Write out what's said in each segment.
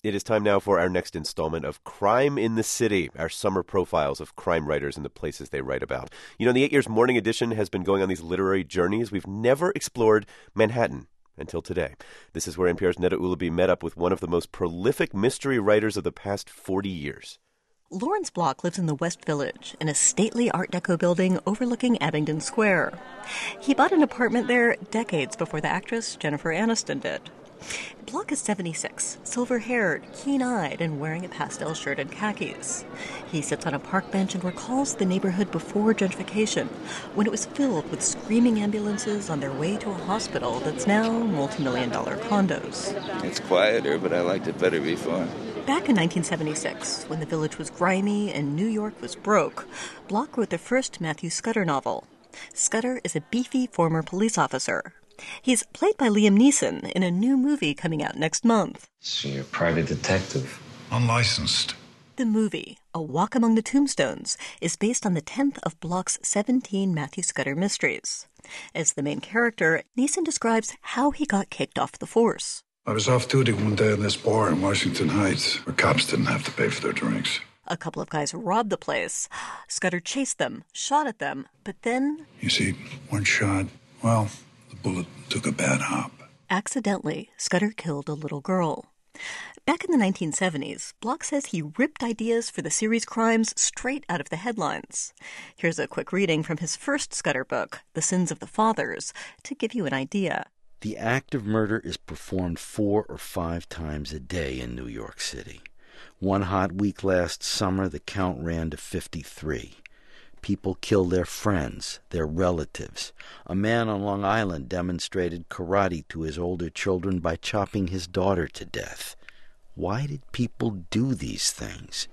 It is time now for our next installment of Crime in the City, our summer profiles of crime writers and the places they write about. You know, the 8 Years Morning edition has been going on these literary journeys. We've never explored Manhattan until today. This is where NPR's Neda Ulaby met up with one of the most prolific mystery writers of the past 40 years. Lawrence Block lives in the West Village in a stately Art Deco building overlooking Abingdon Square. He bought an apartment there decades before the actress Jennifer Aniston did. Block is 76, silver-haired, keen-eyed, and wearing a pastel shirt and khakis. He sits on a park bench and recalls the neighborhood before gentrification, when it was filled with screaming ambulances on their way to a hospital that's now multi-million-dollar condos. It's quieter, but I liked it better before. Back in 1976, when the village was grimy and New York was broke, Block wrote the first Matthew Scudder novel. Scudder is a beefy former police officer. He's played by Liam Neeson in a new movie coming out next month. So you're a private detective? Unlicensed. The movie, A Walk Among the Tombstones, is based on the 10th of Block's 17 Matthew Scudder mysteries. As the main character, Neeson describes how he got kicked off the force. I was off duty one day in this bar in Washington Heights, where cops didn't have to pay for their drinks. A couple of guys robbed the place. Scudder chased them, shot at them, but then... You see, one shot, well, the bullet took a bad hop. Accidentally, Scudder killed a little girl. Back in the 1970s, Block says he ripped ideas for the series crimes straight out of the headlines. Here's a quick reading from his first Scudder book, The Sins of the Fathers, to give you an idea. The act of murder is performed 4 or 5 times a day in New York City. One hot week last summer, the count ran to 53. People kill their friends, their relatives. A man on Long Island demonstrated karate to his older children by chopping his daughter to death. Why did people do these things?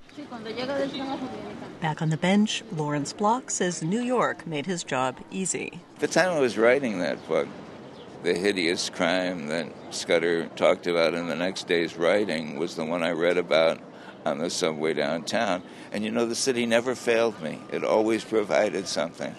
Back on the bench, Lawrence Block says New York made his job easy. At the time I was writing that book, the hideous crime that Scudder talked about in the next day's writing was the one I read about on the subway downtown. And you know, the city never failed me. It always provided something.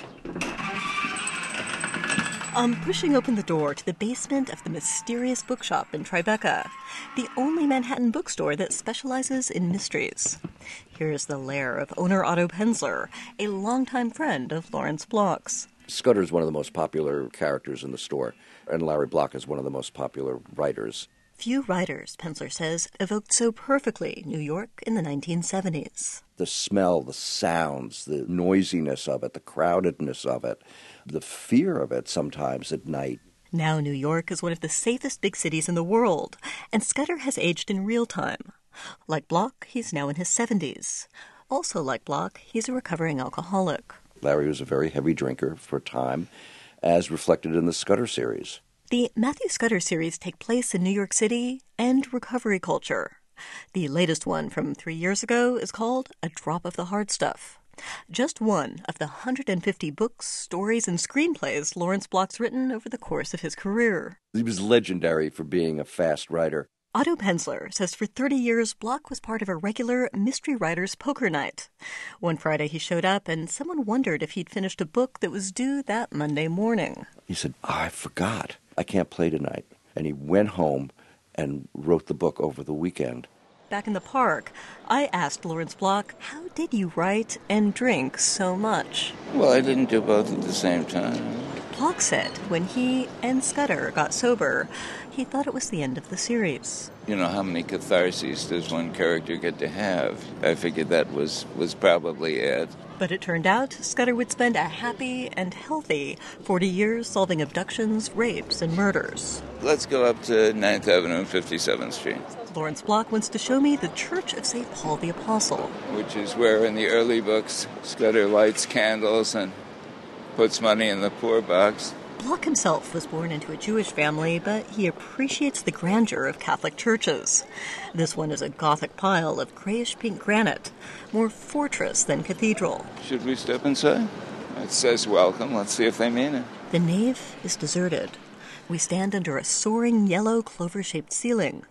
I'm pushing open the door to the basement of the mysterious bookshop in Tribeca, the only Manhattan bookstore that specializes in mysteries. Here's the lair of owner Otto Penzler, a longtime friend of Lawrence Block's. Scudder is one of the most popular characters in the store, and Larry Block is one of the most popular writers. Few writers, Penzler says, evoked so perfectly New York in the 1970s. The smell, the sounds, the noisiness of it, the crowdedness of it, the fear of it sometimes at night. Now New York is one of the safest big cities in the world, and Scudder has aged in real time. Like Block, he's now in his 70s. Also like Block, he's a recovering alcoholic. Larry was a very heavy drinker for a time, as reflected in the Scudder series. The Matthew Scudder series take place in New York City and recovery culture. The latest one from 3 years ago is called A Drop of the Hard Stuff. Just one of the 150 books, stories, and screenplays Lawrence Block's written over the course of his career. He was legendary for being a fast writer. Otto Penzler says for 30 years, Block was part of a regular mystery writer's poker night. One Friday he showed up and someone wondered if he'd finished a book that was due that Monday morning. He said, I forgot. I can't play tonight. And he went home and wrote the book over the weekend. Back in the park, I asked Lawrence Block, how did you write and drink so much? Well, I didn't do both at the same time. Block said when he and Scudder got sober, he thought it was the end of the series. You know, how many catharses does one character get to have? I figured that was probably it. But it turned out Scudder would spend a happy and healthy 40 years solving abductions, rapes, and murders. Let's go up to 9th Avenue and 57th Street. Lawrence Block wants to show me the Church of St. Paul the Apostle. Which is where in the early books Scudder lights candles and puts money in the poor box. Block himself was born into a Jewish family, but he appreciates the grandeur of Catholic churches. This one is a Gothic pile of grayish-pink granite, more fortress than cathedral. Should we step inside? It says welcome. Let's see if they mean it. The nave is deserted. We stand under a soaring yellow clover-shaped ceiling.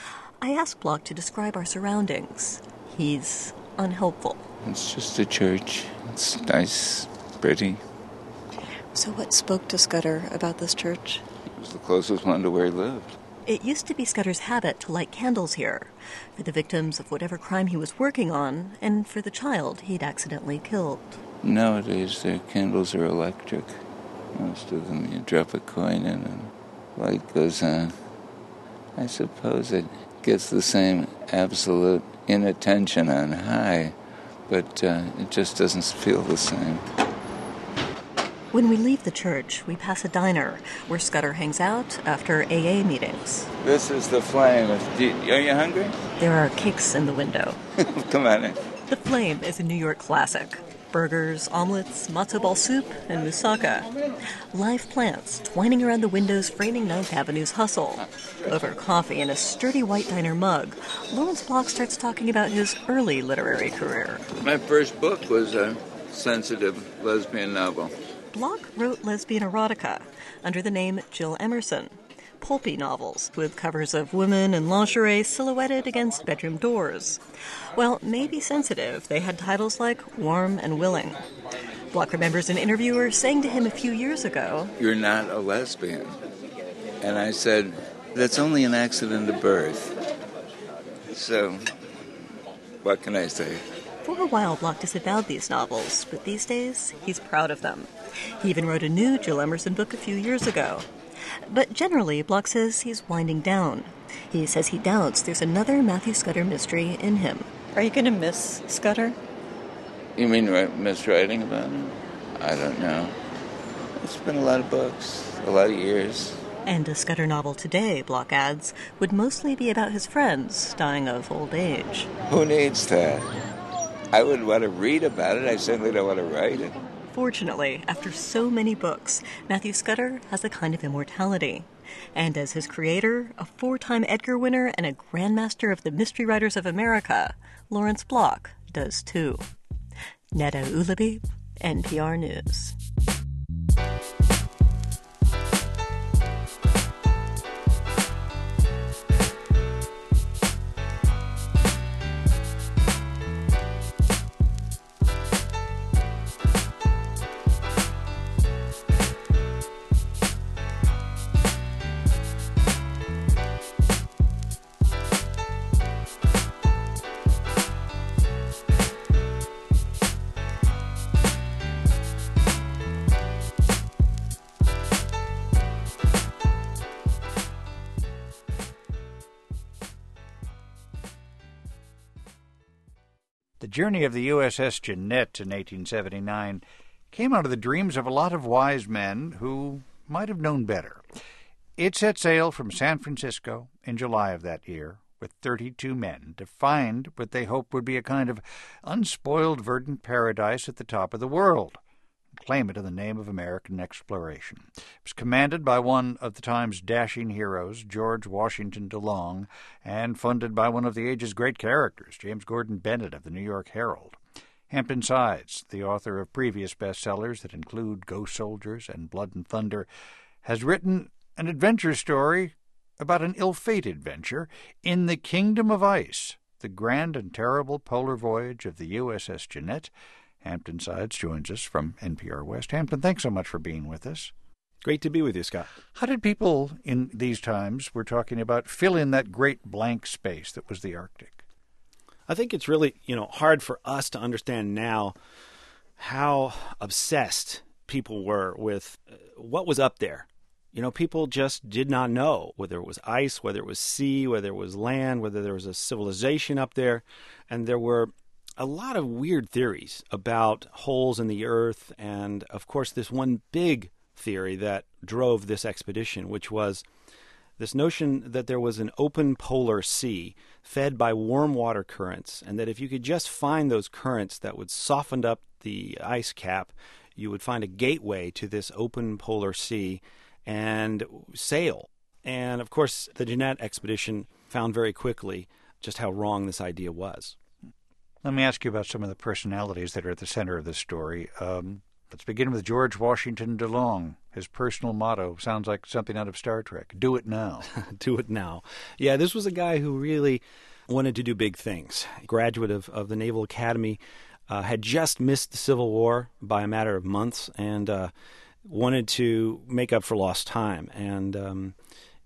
I ask Block to describe our surroundings. He's unhelpful. It's just a church. It's nice, pretty. So what spoke to Scudder about this church? It was the closest one to where he lived. It used to be Scudder's habit to light candles here, for the victims of whatever crime he was working on, and for the child he'd accidentally killed. Nowadays, their candles are electric. Most of them, you drop a coin in and light goes on. I suppose it gets the same absolute inattention on high, but it just doesn't feel the same. When we leave the church, we pass a diner where Scudder hangs out after AA meetings. This is the Flame. Are you hungry? There are cakes in the window. Come on in. The Flame is a New York classic. Burgers, omelets, matzo ball soup, and moussaka. Live plants twining around the windows framing 9th Avenue's hustle. Over coffee in a sturdy white diner mug, Lawrence Block starts talking about his early literary career. My first book was a sensitive lesbian novel. Block wrote lesbian erotica under the name Jill Emerson. Pulpy novels with covers of women in lingerie silhouetted against bedroom doors. While maybe sensitive, they had titles like Warm and Willing. Block remembers an interviewer saying to him a few years ago, "You're not a lesbian." And I said, "That's only an accident of birth." So, what can I say? For a while, Block disavowed these novels, but these days, he's proud of them. He even wrote a new Jill Emerson book a few years ago. But generally, Block says he's winding down. He says he doubts there's another Matthew Scudder mystery in him. Are you going to miss Scudder? You mean miss writing about him? I don't know. It's been a lot of books, a lot of years. And a Scudder novel today, Block adds, would mostly be about his friends dying of old age. Who needs that? I would want to read about it. I certainly don't want to write it. Fortunately, after so many books, Matthew Scudder has a kind of immortality. And as his creator, a 4-time Edgar winner and a Grandmaster of the Mystery Writers of America, Lawrence Block does too. Neda Ulaby, NPR News. The journey of the USS Jeannette in 1879 came out of the dreams of a lot of wise men who might have known better. It set sail from San Francisco in July of that year with 32 men to find what they hoped would be a kind of unspoiled verdant paradise at the top of the world, and claim it in the name of American exploration. It was commanded by one of the time's dashing heroes, George Washington DeLong, and funded by one of the age's great characters, James Gordon Bennett of the New York Herald. Hampton Sides, the author of previous bestsellers that include Ghost Soldiers and Blood and Thunder, has written an adventure story about an ill-fated venture in the Kingdom of Ice, the grand and terrible polar voyage of the USS Jeannette. Hampton Sides joins us from NPR West. Hampton, thanks so much for being with us. Great to be with you, Scott. How did people in these times we're talking about fill in that great blank space that was the Arctic? I think it's really, hard for us to understand now how obsessed people were with what was up there. People just did not know whether it was ice, whether it was sea, whether it was land, whether there was a civilization up there. And there were a lot of weird theories about holes in the earth. And, of course, this one big theory that drove this expedition, which was this notion that there was an open polar sea fed by warm water currents, and that if you could just find those currents that would soften up the ice cap, you would find a gateway to this open polar sea and sail. And, of course, the Jeannette expedition found very quickly just how wrong this idea was. Let me ask you about some of the personalities that are at the center of this story. Let's begin with George Washington DeLong. His personal motto sounds like something out of Star Trek. Do it now. Do it now. Yeah, this was a guy who really wanted to do big things. A graduate of the Naval Academy, had just missed the Civil War by a matter of months and wanted to make up for lost time. And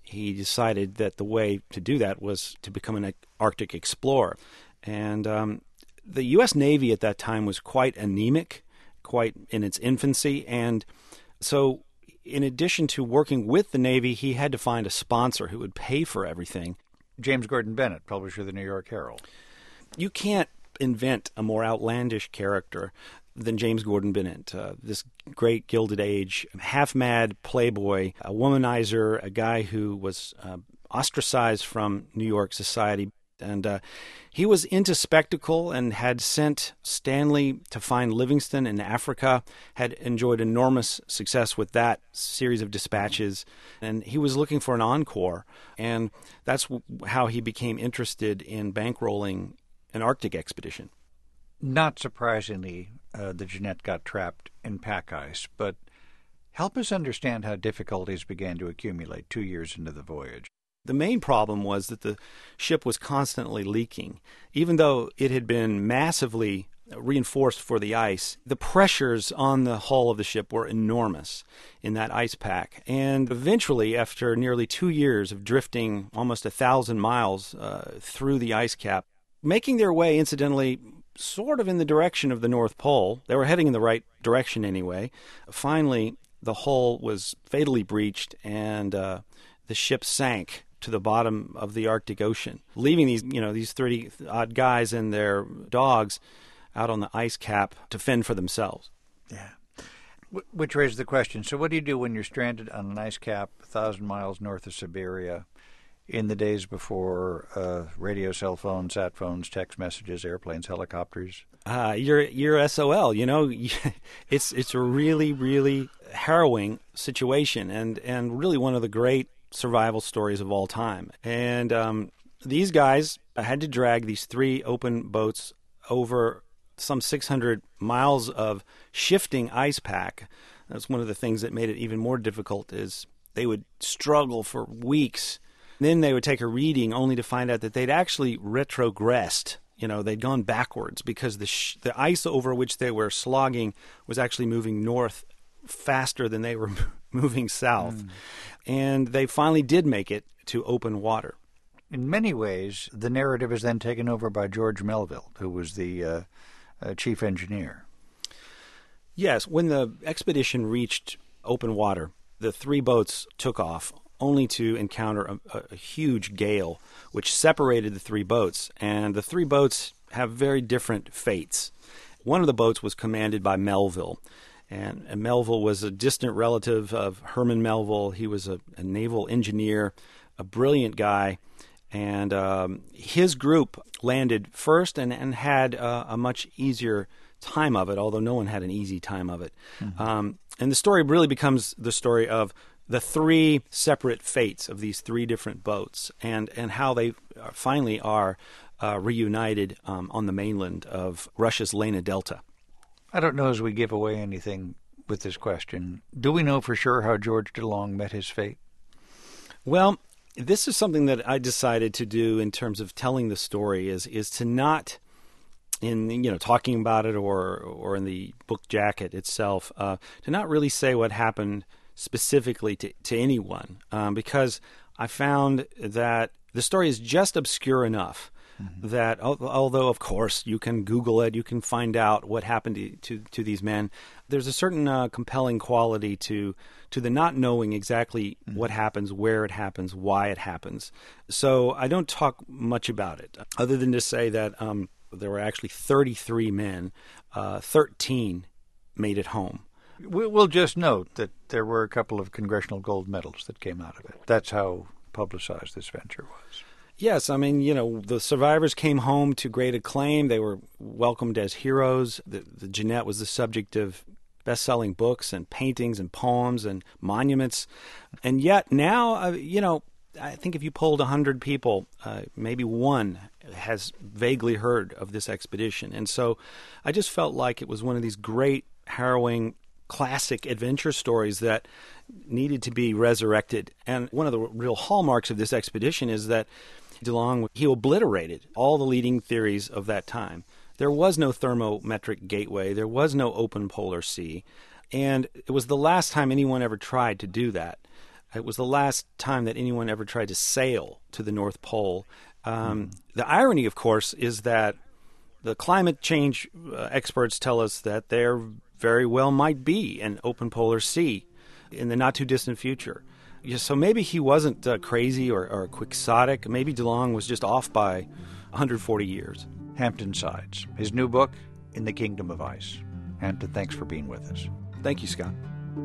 he decided that the way to do that was to become an Arctic explorer. And the U.S. Navy at that time was quite anemic, quite in its infancy. And so in addition to working with the Navy, he had to find a sponsor who would pay for everything. James Gordon Bennett, publisher of the New York Herald. You can't invent a more outlandish character than James Gordon Bennett, this great Gilded Age, half-mad playboy, a womanizer, a guy who was ostracized from New York society. And he was into spectacle and had sent Stanley to find Livingston in Africa, had enjoyed enormous success with that series of dispatches, and he was looking for an encore. And that's how he became interested in bankrolling an Arctic expedition. Not surprisingly, the Jeannette got trapped in pack ice, but help us understand how difficulties began to accumulate 2 years into the voyage. The main problem was that the ship was constantly leaking. Even though it had been massively reinforced for the ice, the pressures on the hull of the ship were enormous in that ice pack. And eventually, after nearly 2 years of drifting almost 1,000 miles through the ice cap, making their way, incidentally, sort of in the direction of the North Pole. They were heading in the right direction anyway. Finally, the hull was fatally breached, and the ship sank to the bottom of the Arctic Ocean, leaving these 30-odd guys and their dogs out on the ice cap to fend for themselves. Yeah. Which raises the question, so what do you do when you're stranded on an ice cap 1,000 miles north of Siberia in the days before radio, cell phones, sat phones, text messages, airplanes, helicopters? You're SOL. It's a really, really harrowing situation, and really one of the great survival stories of all time. And these guys had to drag these 3 open boats over some 600 miles of shifting ice pack. That's one of the things that made it even more difficult, is they would struggle for weeks. Then they would take a reading only to find out that they'd actually retrogressed. They'd gone backwards because the ice over which they were slogging was actually moving north faster than they were moving south. And they finally did make it to open water. In many ways, the narrative is then taken over by George Melville, who was the chief engineer. Yes, when the expedition reached open water, the 3 boats took off, only to encounter a huge gale, which separated the 3 boats. And the 3 boats have very different fates. One of the boats was commanded by Melville, and Melville was a distant relative of Herman Melville. He was a naval engineer, a brilliant guy, and his group landed first and had a much easier time of it, although no one had an easy time of it. Mm-hmm. And the story really becomes the story of the 3 separate fates of these 3 different boats, and how they finally are reunited on the mainland of Russia's Lena Delta. I don't know as we give away anything with this question. Do we know for sure how George DeLong met his fate? Well, this is something that I decided to do in terms of telling the story, is to not, in talking about it or in the book jacket itself, to not really say what happened specifically to anyone, because I found that the story is just obscure enough that although, of course, you can Google it, you can find out what happened to these men, there's a certain compelling quality to the not knowing exactly what happens, where it happens, why it happens. So I don't talk much about it, other than to say that there were actually 33 men, 13 made it home. We'll just note that there were a couple of congressional gold medals that came out of it. That's how publicized this venture was. Yes, I mean, the survivors came home to great acclaim. They were welcomed as heroes. The Jeannette was the subject of best-selling books and paintings and poems and monuments. And yet now, I think if you polled 100 people, maybe one has vaguely heard of this expedition. And so I just felt like it was one of these great, harrowing, classic adventure stories that needed to be resurrected. And one of the real hallmarks of this expedition is that DeLong, he obliterated all the leading theories of that time. There was no thermometric gateway. There was no open polar sea. And it was the last time anyone ever tried to do that. It was the last time that anyone ever tried to sail to the North Pole. The irony, of course, is that the climate change experts tell us that there very well might be an open polar sea in the not-too-distant future. So maybe he wasn't crazy or quixotic. Maybe DeLong was just off by 140 years. Hampton Sides, his new book, In the Kingdom of Ice. Hampton, thanks for being with us. Thank you, Scott.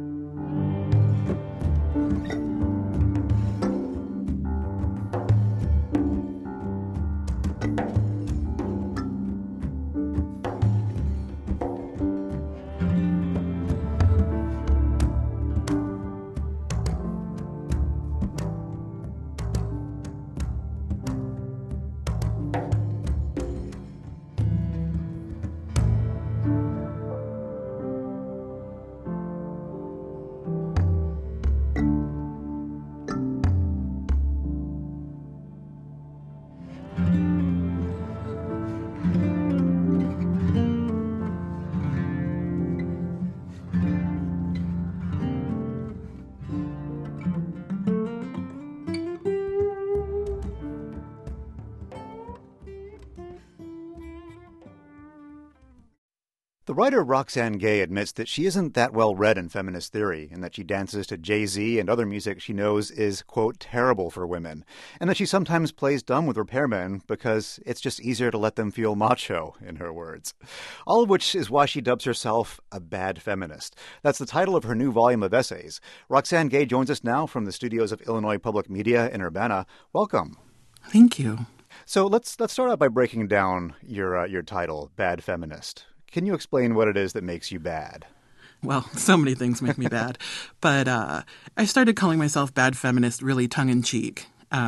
The writer Roxane Gay admits that she isn't that well read in feminist theory, and that she dances to Jay-Z and other music she knows is, quote, terrible for women, and that she sometimes plays dumb with repairmen because it's just easier to let them feel macho, in her words. All of which is why she dubs herself a bad feminist. That's the title of her new volume of essays. Roxane Gay joins us now from the studios of Illinois Public Media in Urbana. Welcome. Thank you. So let's start out by breaking down your title, Bad Feminist. Can you explain what it is that makes you bad? Well, so many things make me bad. But I started calling myself bad feminist really tongue-in-cheek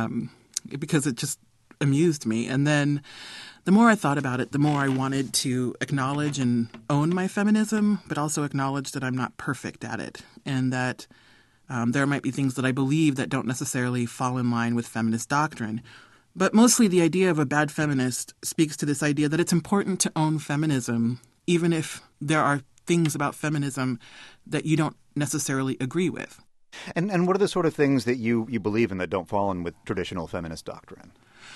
because it just amused me. And then the more I thought about it, the more I wanted to acknowledge and own my feminism, but also acknowledge that I'm not perfect at it and that there might be things that I believe that don't necessarily fall in line with feminist doctrine. But mostly the idea of a bad feminist speaks to this idea that it's important to own feminism, even if there are things about feminism that you don't necessarily agree with. And what are the sort of things that you believe in that don't fall in with traditional feminist doctrine?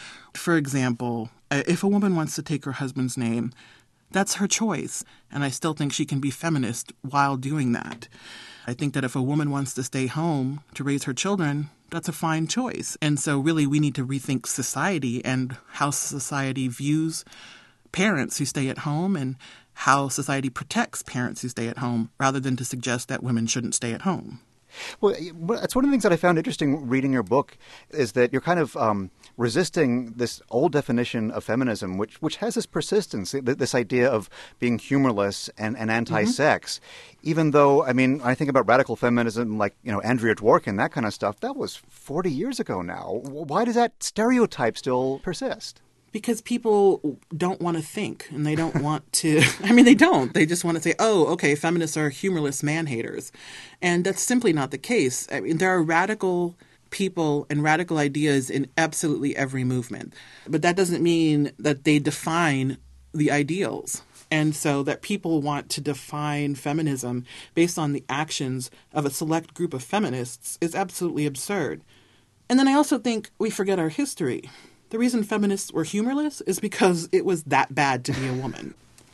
For example, if a woman wants to take her husband's name, that's her choice, and I still think she can be feminist while doing that. I think that if a woman wants to stay home to raise her children, that's a fine choice. And so really we need to rethink society and how society views parents who stay at home and how society protects parents who stay at home rather than to suggest that women shouldn't stay at home. Well, that's one of the things that I found interesting reading your book is that you're kind of resisting this old definition of feminism, which has this persistence, this idea of being humorless and anti-sex, even though, I mean, I think about radical feminism like, Andrea Dworkin, that kind of stuff, that was 40 years ago now. Why does that stereotype still persist? Because people don't want to think and they don't want to – I mean, they don't. They just want to say, oh, okay, feminists are humorless man-haters. And that's simply not the case. I mean, there are radical people and radical ideas in absolutely every movement. But that doesn't mean that they define the ideals. And so that people want to define feminism based on the actions of a select group of feminists is absolutely absurd. And then I also think we forget our history. The reason feminists were humorless is because it was that bad to be a woman.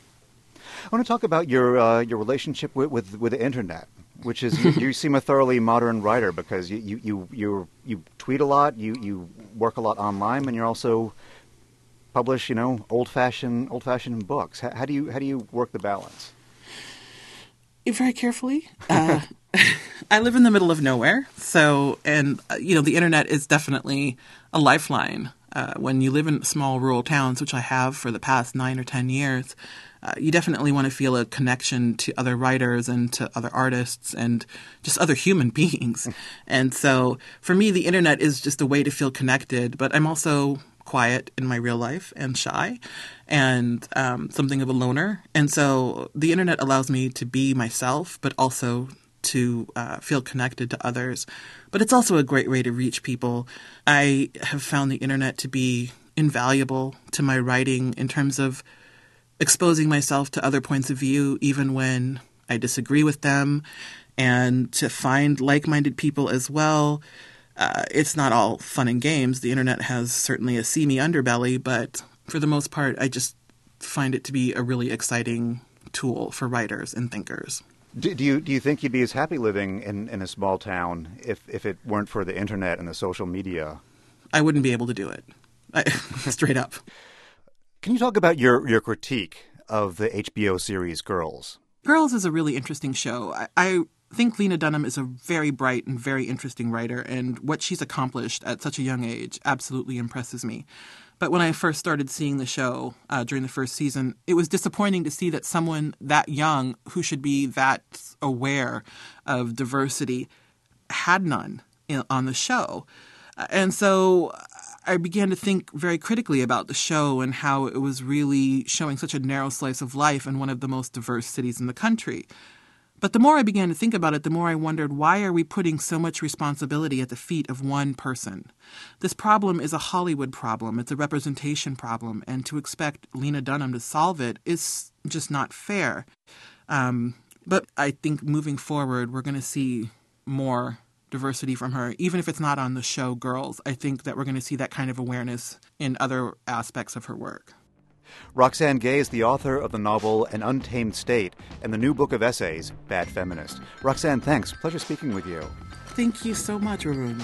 I want to talk about your relationship with the internet, which is you seem a thoroughly modern writer because you tweet a lot, you work a lot online, and you also publish old fashioned books. How do you work the balance? Very carefully. I live in the middle of nowhere, so the internet is definitely a lifeline. When you live in small rural towns, which I have for the past 9 or 10 years, you definitely want to feel a connection to other writers and to other artists and just other human beings. And so for me, the internet is just a way to feel connected, but I'm also quiet in my real life and shy and something of a loner. And so the internet allows me to be myself, but also to feel connected to others. But it's also a great way to reach people. I have found the internet to be invaluable to my writing in terms of exposing myself to other points of view, even when I disagree with them, and to find like-minded people as well. It's not all fun and games. The internet has certainly a seamy underbelly, but for the most part, I just find it to be a really exciting tool for writers and thinkers. Do you think you'd be as happy living in a small town if it weren't for the internet and the social media? I wouldn't be able to do it. Straight up. Can you talk about your critique of the HBO series Girls? Girls is a really interesting show. I think Lena Dunham is a very bright and very interesting writer, and what she's accomplished at such a young age absolutely impresses me. But when I first started seeing the show during the first season, it was disappointing to see that someone that young, who should be that aware of diversity, had none on the show. And so I began to think very critically about the show and how it was really showing such a narrow slice of life in one of the most diverse cities in the country. But the more I began to think about it, the more I wondered, why are we putting so much responsibility at the feet of one person? This problem is a Hollywood problem. It's a representation problem. And to expect Lena Dunham to solve it is just not fair. But I think moving forward, we're going to see more diversity from her, even if it's not on the show Girls. I think that we're going to see that kind of awareness in other aspects of her work. Roxane Gay is the author of the novel An Untamed State and the new book of essays, Bad Feminist. Roxane, thanks. Pleasure speaking with you. Thank you so much, Arun.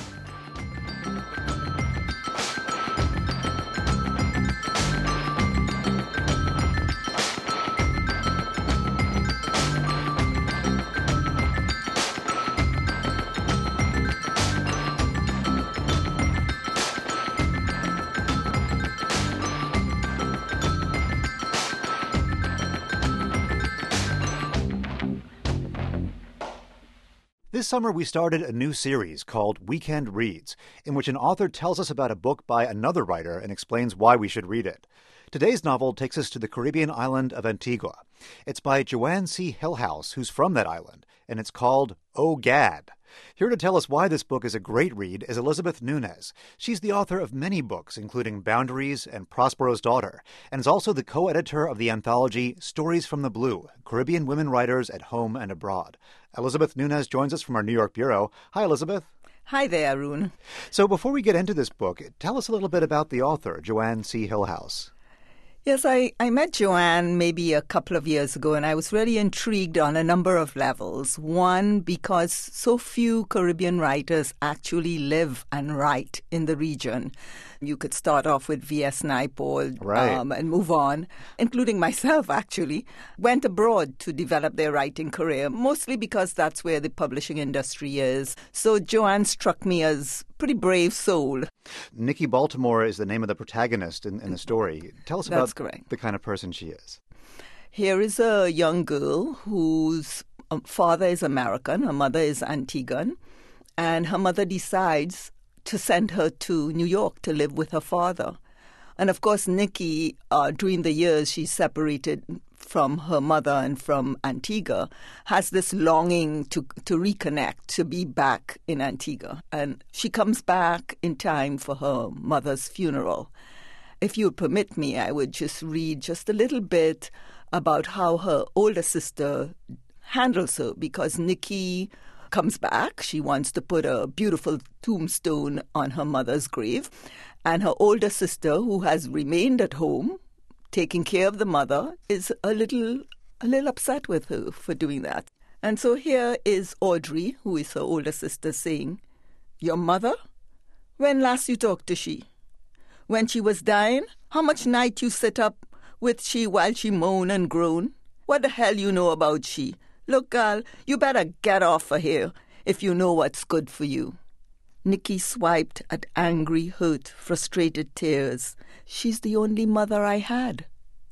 This summer, we started a new series called Weekend Reads, in which an author tells us about a book by another writer and explains why we should read it. Today's novel takes us to the Caribbean island of Antigua. It's by Joanne C. Hillhouse, who's from that island, and it's called Oh Gad. Here to tell us why this book is a great read is Elizabeth Nunez. She's the author of many books, including Boundaries and Prospero's Daughter, and is also the co-editor of the anthology Stories from the Blue, Caribbean Women Writers at Home and Abroad. Elizabeth Nunez joins us from our New York bureau. Hi, Elizabeth. Hi there, Arun. So before we get into this book, tell us a little bit about the author, Joanne C. Hillhouse. Yes, I met Joanne maybe a couple of years ago, and I was really intrigued on a number of levels. One, because so few Caribbean writers actually live and write in the region. You could start off with V.S. Naipaul and move on, including myself, actually. Went abroad to develop their writing career, mostly because that's where the publishing industry is. So Joanne struck me as a pretty brave soul. Nikki Baltimore is the name of the protagonist in the story. Tell us about the kind of person she is. Here is a young girl whose father is American, her mother is Antiguan, and her mother decides to send her to New York to live with her father. And of course, Nikki, during the years she's separated from her mother and from Antigua, has this longing to reconnect, to be back in Antigua. And she comes back in time for her mother's funeral. If you would permit me, I would just read just a little bit about how her older sister handles her, because Nikki comes back. She wants to put a beautiful tombstone on her mother's grave. And her older sister, who has remained at home, taking care of the mother, is a little upset with her for doing that. And so here is Audrey, who is her older sister, saying, "Your mother? When last you talked to she? When she was dying? How much night you sit up with she while she moan and groan? What the hell you know about she? Look, gal, you better get off of here if you know what's good for you." Nikki swiped at angry, hurt, frustrated tears. "She's the only mother I had,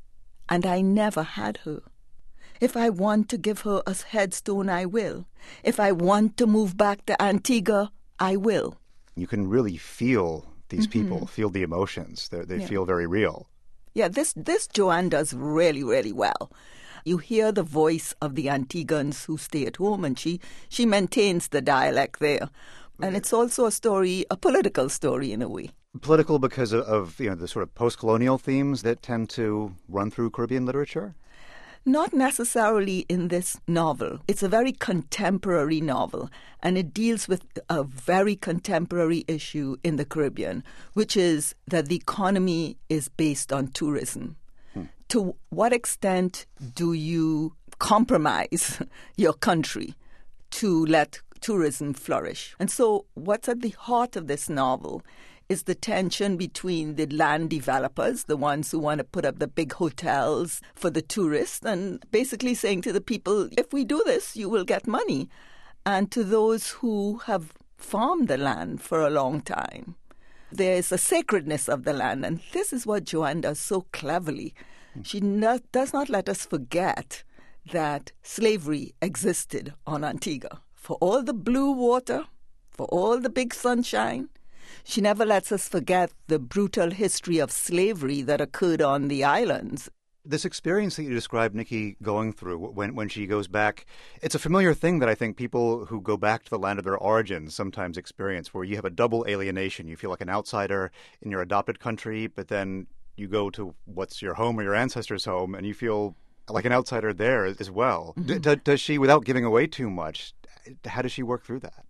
and I never had her. If I want to give her a headstone, I will. If I want to move back to Antigua, I will." You can really feel these people, feel the emotions. They feel very real. Yeah, this Joanne does really, really well. You hear the voice of the Antiguans who stay at home, and she maintains the dialect there. And it's also a story, a political story in a way. Political because of the sort of post-colonial themes that tend to run through Caribbean literature? Not necessarily in this novel. It's a very contemporary novel, and it deals with a very contemporary issue in the Caribbean, which is that the economy is based on tourism. To what extent do you compromise your country to let tourism flourish? And so what's at the heart of this novel is the tension between the land developers, the ones who want to put up the big hotels for the tourists, and basically saying to the people, if we do this, you will get money, and to those who have farmed the land for a long time. There is a sacredness of the land, and this is what Joanne does so cleverly. She does not let us forget that slavery existed on Antigua. For all the blue water, for all the big sunshine, she never lets us forget the brutal history of slavery that occurred on the islands. This experience that you described Nikki going through when she goes back, it's a familiar thing that I think people who go back to the land of their origins sometimes experience, where you have a double alienation. You feel like an outsider in your adopted country, but then you go to what's your home or your ancestors' home, and you feel like an outsider there as well. Mm-hmm. Does she, without giving away too much, how does she work through that?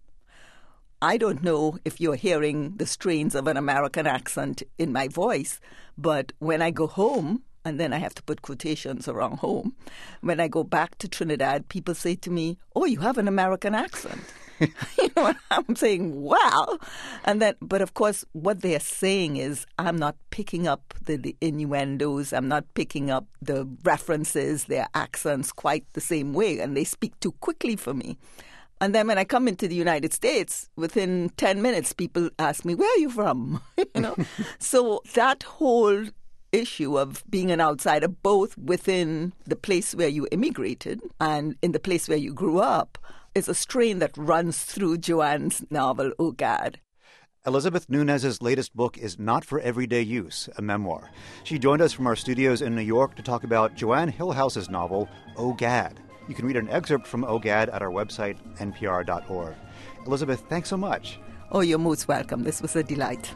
I don't know if you're hearing the strains of an American accent in my voice, but when I go home, and then I have to put quotations around home, when I go back to Trinidad, people say to me, oh, you have an American accent. I'm saying, wow. And then, but of course, what they're saying is I'm not picking up the innuendos. I'm not picking up the references, their accents quite the same way. And they speak too quickly for me. And then when I come into the United States, within 10 minutes, people ask me, where are you from? So that whole issue of being an outsider, both within the place where you immigrated and in the place where you grew up, is a strain that runs through Joanne's novel, Oh Gad. Elizabeth Nunez's latest book is Not for Everyday Use, a memoir. She joined us from our studios in New York to talk about Joanne Hillhouse's novel, Oh Gad. You can read an excerpt from Oh Gad at our website, npr.org. Elizabeth, thanks so much. Oh, you're most welcome. This was a delight.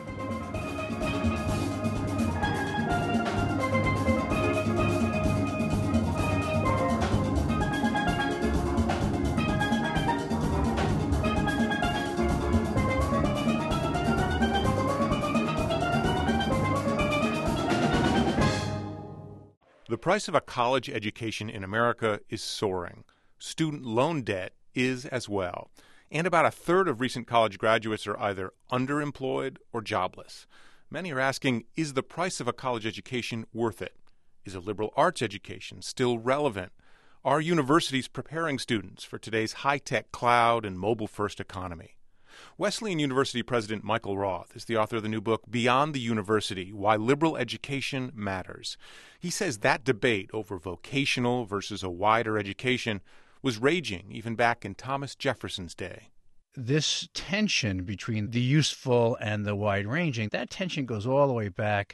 The price of a college education in America is soaring. Student loan debt is as well. And about a third of recent college graduates are either underemployed or jobless. Many are asking, is the price of a college education worth it? Is a liberal arts education still relevant? Are universities preparing students for today's high-tech cloud and mobile-first economy? Wesleyan University President Michael Roth is the author of the new book, Beyond the University, Why Liberal Education Matters. He says that debate over vocational versus a wider education was raging even back in Thomas Jefferson's day. This tension between the useful and the wide-ranging, that tension goes all the way back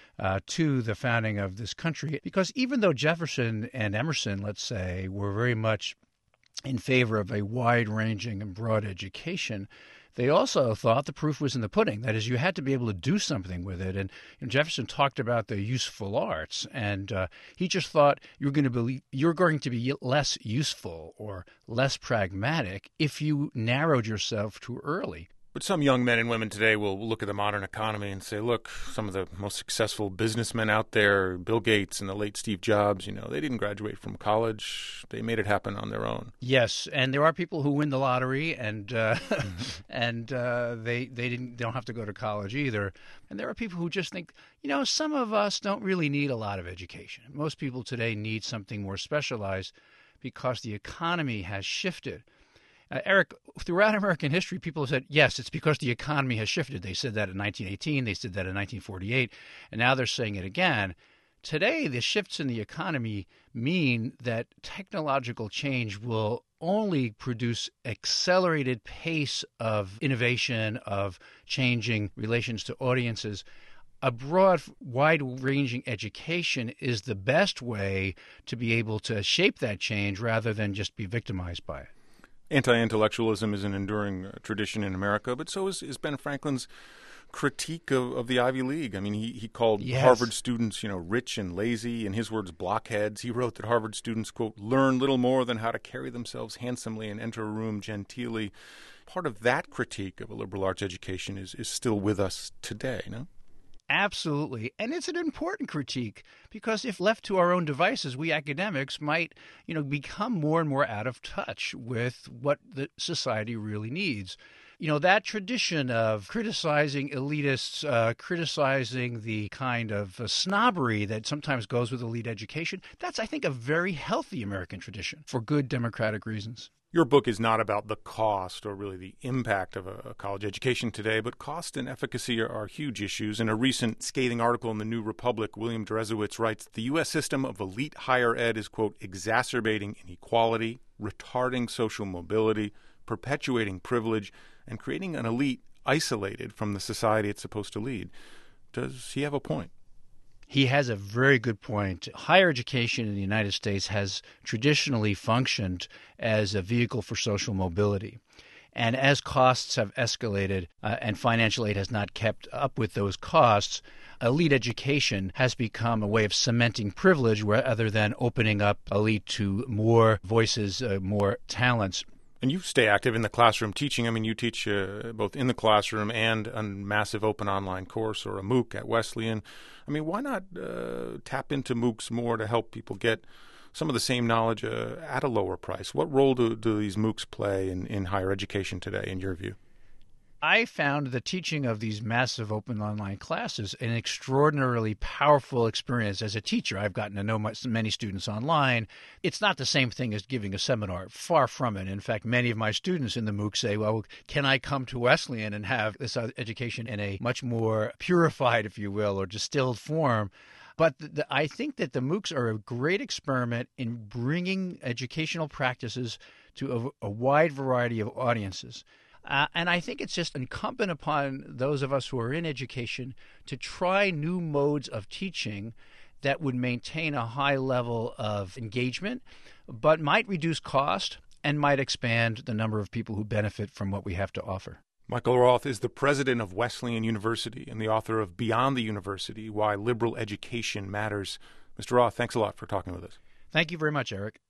to the founding of this country. Because even though Jefferson and Emerson, let's say, were very much in favor of a wide-ranging and broad education, they also thought the proof was in the pudding. That is, you had to be able to do something with it. And Jefferson talked about the useful arts, and he just thought you're going to be less useful or less pragmatic if you narrowed yourself too early. But some young men and women today will look at the modern economy and say, look, some of the most successful businessmen out there, Bill Gates and the late Steve Jobs, they didn't graduate from college. They made it happen on their own. Yes, and there are people who win the lottery and and they don't have to go to college either. And there are people who just think, some of us don't really need a lot of education. Most people today need something more specialized because the economy has shifted. Eric, throughout American history, people have said, yes, it's because the economy has shifted. They said that in 1918. They said that in 1948. And now they're saying it again. Today, the shifts in the economy mean that technological change will only produce accelerated pace of innovation, of changing relations to audiences. A broad, wide-ranging education is the best way to be able to shape that change rather than just be victimized by it. Anti-intellectualism is an enduring tradition in America, but so is Ben Franklin's critique of the Ivy League. I mean, he called Harvard students, rich and lazy. In his words, blockheads. He wrote that Harvard students, quote, learn little more than how to carry themselves handsomely and enter a room genteelly. Part of that critique of a liberal arts education is still with us today, no? Absolutely. And it's an important critique because if left to our own devices, we academics might, become more and more out of touch with what the society really needs. That tradition of criticizing elitists, criticizing the kind of snobbery that sometimes goes with elite education, that's, I think, a very healthy American tradition for good democratic reasons. Your book is not about the cost or really the impact of a college education today, but cost and efficacy are huge issues. In a recent scathing article in the New Republic, William Deresiewicz writes, the U.S. system of elite higher ed is, quote, exacerbating inequality, retarding social mobility, perpetuating privilege, and creating an elite isolated from the society it's supposed to lead. Does he have a point? He has a very good point. Higher education in the United States has traditionally functioned as a vehicle for social mobility. And as costs have escalated and financial aid has not kept up with those costs, elite education has become a way of cementing privilege rather than opening up elite to more voices, more talents. And you stay active in the classroom teaching. I mean, you teach both in the classroom and a massive open online course or a MOOC at Wesleyan. I mean, why not tap into MOOCs more to help people get some of the same knowledge at a lower price? What role do these MOOCs play in higher education today, in your view? I found the teaching of these massive open online classes an extraordinarily powerful experience as a teacher. I've gotten to know many students online. It's not the same thing as giving a seminar. Far from it. In fact, many of my students in the MOOC say, well, can I come to Wesleyan and have this education in a much more purified, if you will, or distilled form? But I think that the MOOCs are a great experiment in bringing educational practices to a wide variety of audiences. And I think it's just incumbent upon those of us who are in education to try new modes of teaching that would maintain a high level of engagement, but might reduce cost and might expand the number of people who benefit from what we have to offer. Michael Roth is the president of Wesleyan University and the author of Beyond the University, Why Liberal Education Matters. Mr. Roth, thanks a lot for talking with us. Thank you very much, Eric.